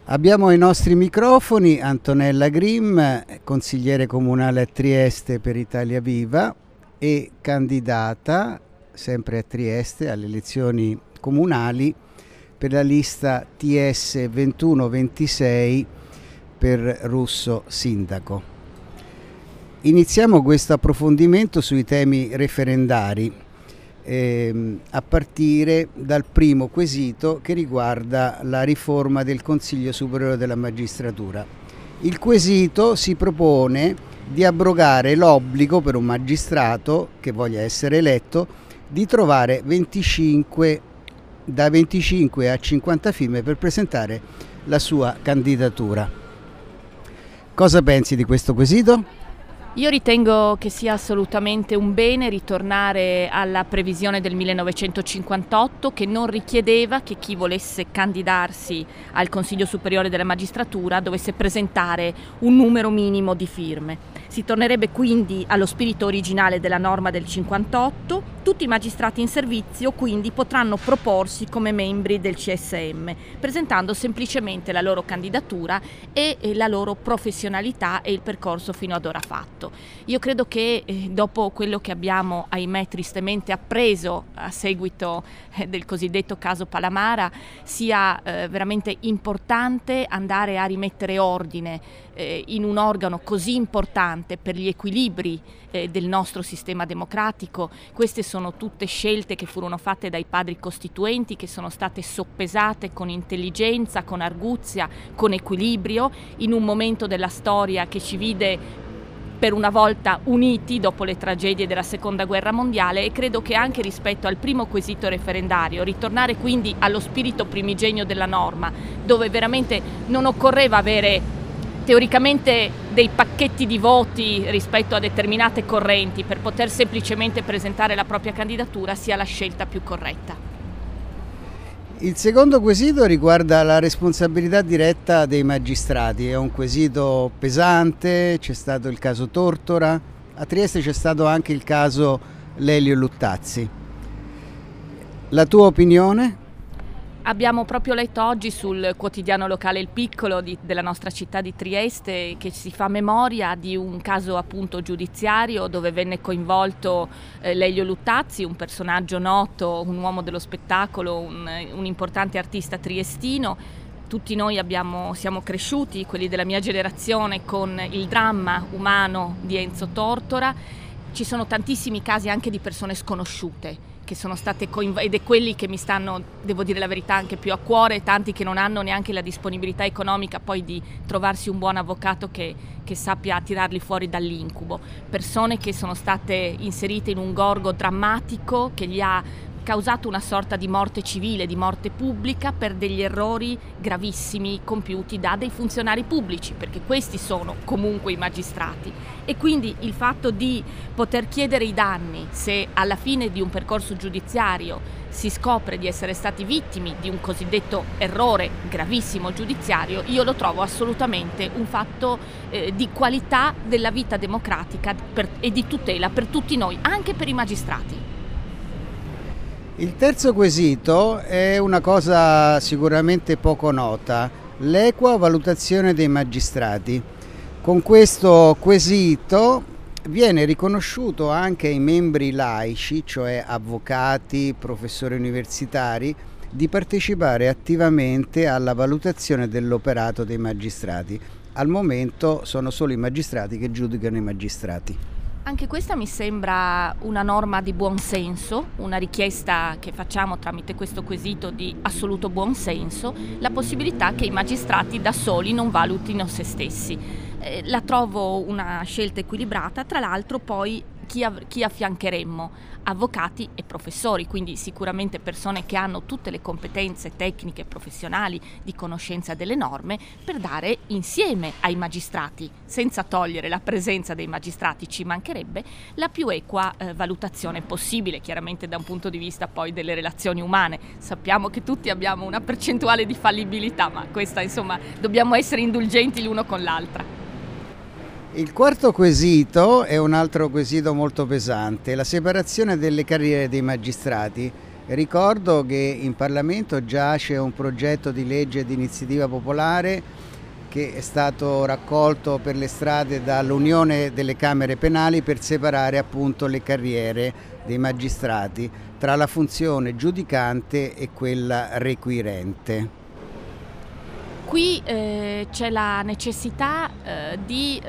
Abbiamo ai nostri microfoni Antonella Grimm, consigliere comunale a Trieste per Italia Viva e candidata, sempre a Trieste, alle elezioni comunali per la lista TS 2126 per Russo Sindaco. Iniziamo questo approfondimento sui temi referendari, a partire dal primo quesito che riguarda la riforma del Consiglio Superiore della Magistratura. Il quesito si propone di abrogare l'obbligo per un magistrato che voglia essere eletto di trovare da 25 a 50 firme per presentare la sua candidatura. Cosa pensi di questo quesito? Io ritengo che sia assolutamente un bene ritornare alla previsione del 1958 che non richiedeva che chi volesse candidarsi al Consiglio Superiore della Magistratura dovesse presentare un numero minimo di firme. Si tornerebbe quindi allo spirito originale della norma del 58. Tutti i magistrati in servizio quindi potranno proporsi come membri del CSM, presentando semplicemente la loro candidatura e la loro professionalità e il percorso fino ad ora fatto. Io credo che dopo quello che abbiamo, ahimè, tristemente appreso a seguito del cosiddetto caso Palamara, sia veramente importante andare a rimettere ordine in un organo così importante per gli equilibri del nostro sistema democratico. Queste sono tutte scelte che furono fatte dai padri costituenti, che sono state soppesate con intelligenza, con arguzia, con equilibrio, in un momento della storia che ci vide per una volta uniti dopo le tragedie della Seconda Guerra Mondiale, e credo che anche rispetto al primo quesito referendario, ritornare quindi allo spirito primigenio della norma, dove veramente non occorreva avere teoricamente dei pacchetti di voti rispetto a determinate correnti per poter semplicemente presentare la propria candidatura, sia la scelta più corretta. Il secondo quesito riguarda la responsabilità diretta dei magistrati. È un quesito pesante, c'è stato il caso Tortora, a Trieste c'è stato anche il caso Lelio Luttazzi. La tua opinione? Abbiamo proprio letto oggi sul quotidiano locale Il Piccolo della nostra città di Trieste che si fa memoria di un caso appunto giudiziario dove venne coinvolto Lelio Luttazzi, un personaggio noto, un uomo dello spettacolo, un importante artista triestino. Tutti noi siamo cresciuti, quelli della mia generazione, con il dramma umano di Enzo Tortora. Ci sono tantissimi casi anche di persone sconosciute che sono state ed è quelli che mi stanno, devo dire la verità, anche più a cuore, tanti che non hanno neanche la disponibilità economica poi di trovarsi un buon avvocato che sappia tirarli fuori dall'incubo. Persone che sono state inserite in un gorgo drammatico che gli ha causato una sorta di morte civile, di morte pubblica per degli errori gravissimi compiuti da dei funzionari pubblici, perché questi sono comunque i magistrati. E quindi il fatto di poter chiedere i danni se alla fine di un percorso giudiziario si scopre di essere stati vittime di un cosiddetto errore gravissimo giudiziario, io lo trovo assolutamente un fatto di qualità della vita democratica e di tutela per tutti noi, anche per i magistrati. Il terzo quesito è una cosa sicuramente poco nota, l'equa valutazione dei magistrati. Con questo quesito viene riconosciuto anche ai membri laici, cioè avvocati, professori universitari, di partecipare attivamente alla valutazione dell'operato dei magistrati. Al momento sono solo i magistrati che giudicano i magistrati. Anche questa mi sembra una norma di buon senso, una richiesta che facciamo tramite questo quesito di assoluto buon senso, la possibilità che i magistrati da soli non valutino se stessi. La trovo una scelta equilibrata, tra l'altro poi chi affiancheremmo? Avvocati e professori, quindi sicuramente persone che hanno tutte le competenze tecniche e professionali di conoscenza delle norme per dare insieme ai magistrati, senza togliere la presenza dei magistrati, ci mancherebbe, la più equa valutazione possibile, chiaramente da un punto di vista poi delle relazioni umane. Sappiamo che tutti abbiamo una percentuale di fallibilità, ma questa insomma dobbiamo essere indulgenti l'uno con l'altra. Il quarto quesito è un altro quesito molto pesante, la separazione delle carriere dei magistrati. Ricordo che in Parlamento giace un progetto di legge di iniziativa popolare che è stato raccolto per le strade dall'Unione delle Camere Penali per separare appunto le carriere dei magistrati tra la funzione giudicante e quella requirente. Qui c'è la necessità di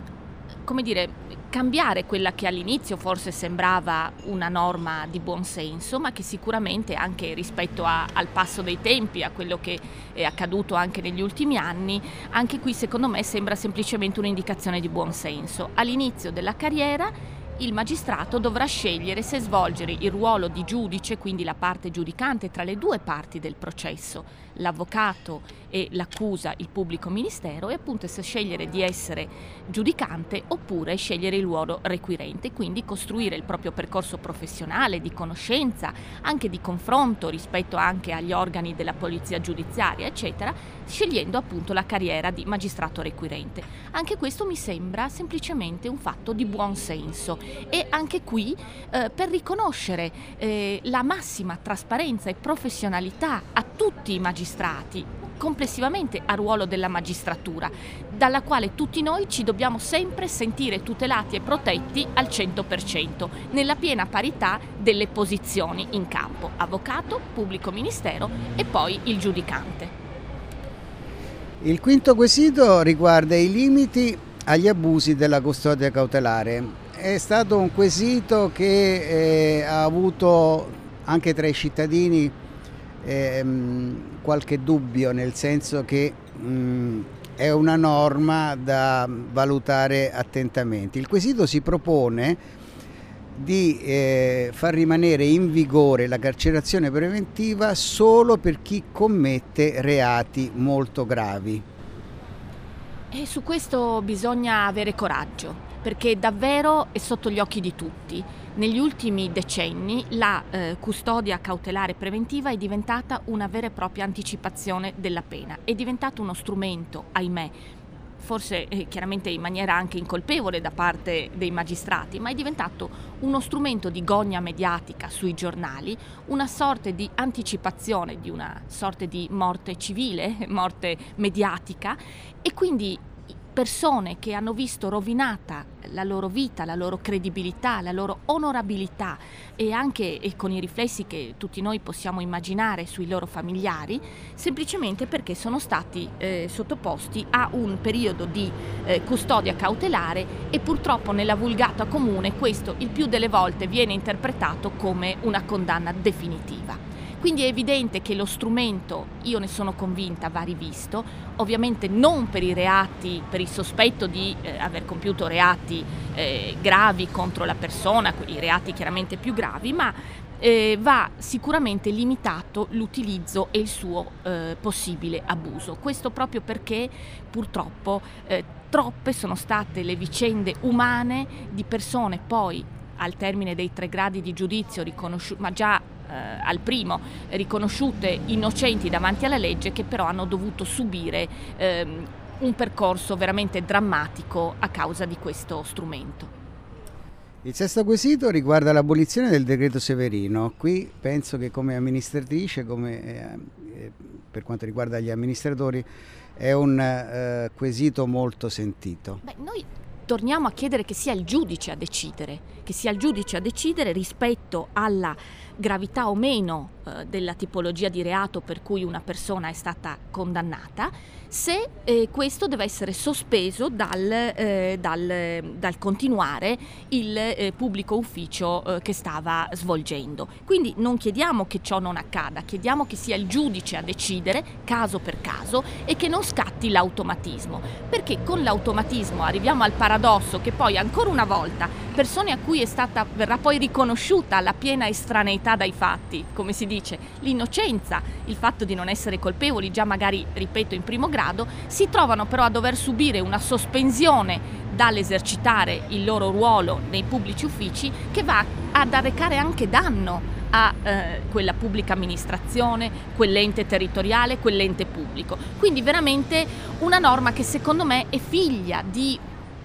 cambiare quella che all'inizio forse sembrava una norma di buon senso, ma che sicuramente anche rispetto al passo dei tempi, a quello che è accaduto anche negli ultimi anni, anche qui secondo me sembra semplicemente un'indicazione di buon senso. All'inizio della carriera il magistrato dovrà scegliere se svolgere il ruolo di giudice, quindi la parte giudicante tra le due parti del processo, l'avvocato e l'accusa, il pubblico ministero, e appunto se scegliere di essere giudicante oppure scegliere il ruolo requirente, quindi costruire il proprio percorso professionale di conoscenza, anche di confronto rispetto anche agli organi della polizia giudiziaria, eccetera, scegliendo appunto la carriera di magistrato requirente. Anche questo mi sembra semplicemente un fatto di buon senso e anche qui per riconoscere la massima trasparenza e professionalità a tutti i magistrati, complessivamente al ruolo della magistratura, dalla quale tutti noi ci dobbiamo sempre sentire tutelati e protetti al 100%, nella piena parità delle posizioni in campo, avvocato, pubblico ministero e poi il giudicante. Il quinto quesito riguarda i limiti agli abusi della custodia cautelare. È stato un quesito che ha avuto anche tra i cittadini qualche dubbio, nel senso che è una norma da valutare attentamente. Il quesito si propone di far rimanere in vigore la carcerazione preventiva solo per chi commette reati molto gravi. E su questo bisogna avere coraggio, perché davvero è sotto gli occhi di tutti. Negli ultimi decenni la custodia cautelare preventiva è diventata una vera e propria anticipazione della pena, è diventato uno strumento, ahimè, forse chiaramente in maniera anche incolpevole da parte dei magistrati, ma è diventato uno strumento di gogna mediatica sui giornali, una sorta di anticipazione di una sorta di morte civile, morte mediatica, e quindi persone che hanno visto rovinata la loro vita, la loro credibilità, la loro onorabilità e anche con i riflessi che tutti noi possiamo immaginare sui loro familiari, semplicemente perché sono stati sottoposti a un periodo di custodia cautelare e purtroppo nella vulgata comune questo il più delle volte viene interpretato come una condanna definitiva. Quindi è evidente che lo strumento, io ne sono convinta, va rivisto, ovviamente non per i reati, per il sospetto di aver compiuto reati gravi contro la persona, i reati chiaramente più gravi, ma va sicuramente limitato l'utilizzo e il suo possibile abuso. Questo proprio perché purtroppo troppe sono state le vicende umane di persone poi al termine dei 3 gradi di giudizio riconosciute, ma già al primo riconosciute innocenti davanti alla legge, che però hanno dovuto subire un percorso veramente drammatico a causa di questo strumento. Il sesto quesito riguarda l'abolizione del decreto Severino. Qui penso che come amministratrice, come per quanto riguarda gli amministratori, è un quesito molto sentito. Noi torniamo a chiedere che sia il giudice a decidere rispetto alla gravità o meno della tipologia di reato per cui una persona è stata condannata, se questo deve essere sospeso dal continuare il pubblico ufficio che stava svolgendo. Quindi non chiediamo che ciò non accada, chiediamo che sia il giudice a decidere caso per caso e che non scatti l'automatismo, perché con l'automatismo arriviamo al paradosso che poi ancora una volta persone a cui verrà poi riconosciuta la piena estraneità dai fatti, come si dice, l'innocenza, il fatto di non essere colpevoli già magari, ripeto, in primo grado, si trovano però a dover subire una sospensione dall'esercitare il loro ruolo nei pubblici uffici che va ad arrecare anche danno a quella pubblica amministrazione, quell'ente territoriale, quell'ente pubblico. Quindi veramente una norma che secondo me è figlia di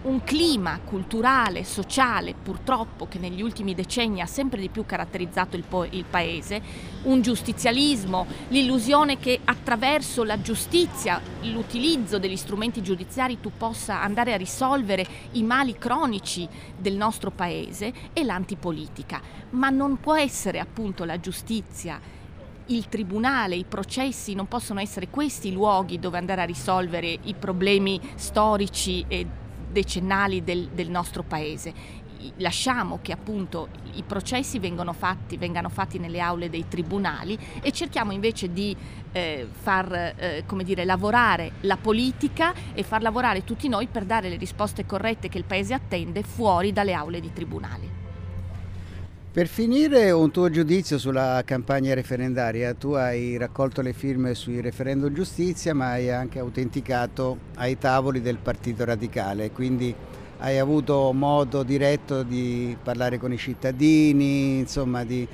un clima culturale, sociale, purtroppo, che negli ultimi decenni ha sempre di più caratterizzato il Paese, un giustizialismo, l'illusione che attraverso la giustizia, l'utilizzo degli strumenti giudiziari tu possa andare a risolvere i mali cronici del nostro Paese, e l'antipolitica. Ma non può essere appunto la giustizia, il tribunale, i processi, non possono essere questi i luoghi dove andare a risolvere i problemi storici e decennali del nostro Paese. Lasciamo che appunto i processi vengano fatti nelle aule dei tribunali, e cerchiamo invece di far lavorare la politica e far lavorare tutti noi per dare le risposte corrette che il Paese attende fuori dalle aule di tribunali. Per finire, un tuo giudizio sulla campagna referendaria. Tu hai raccolto le firme sui referendum giustizia, ma hai anche autenticato ai tavoli del Partito Radicale, quindi hai avuto modo diretto di parlare con i cittadini, insomma di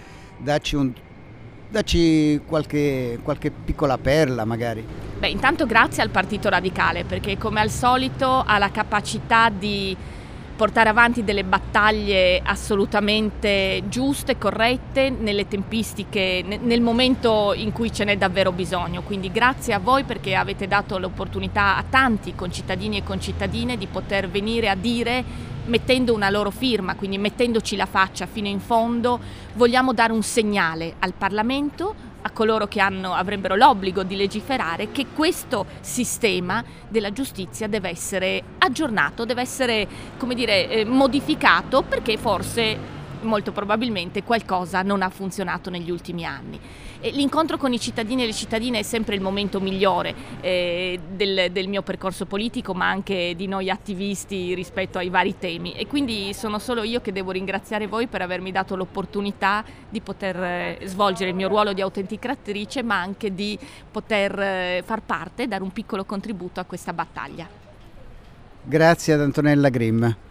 darci qualche piccola perla magari. Beh, intanto grazie al Partito Radicale, perché come al solito ha la capacità di portare avanti delle battaglie assolutamente giuste, corrette, nelle tempistiche, nel momento in cui ce n'è davvero bisogno. Quindi grazie a voi, perché avete dato l'opportunità a tanti concittadini e concittadine di poter venire a dire, mettendo una loro firma, quindi mettendoci la faccia fino in fondo, vogliamo dare un segnale al Parlamento, a coloro che avrebbero l'obbligo di legiferare, che questo sistema della giustizia deve essere aggiornato, deve essere, modificato, perché forse molto probabilmente qualcosa non ha funzionato negli ultimi anni. E l'incontro con i cittadini e le cittadine è sempre il momento migliore del mio percorso politico, ma anche di noi attivisti rispetto ai vari temi, e quindi sono solo io che devo ringraziare voi per avermi dato l'opportunità di poter svolgere il mio ruolo di autenticatrice, ma anche di poter far parte, dare un piccolo contributo a questa battaglia. Grazie ad Antonella Grimm.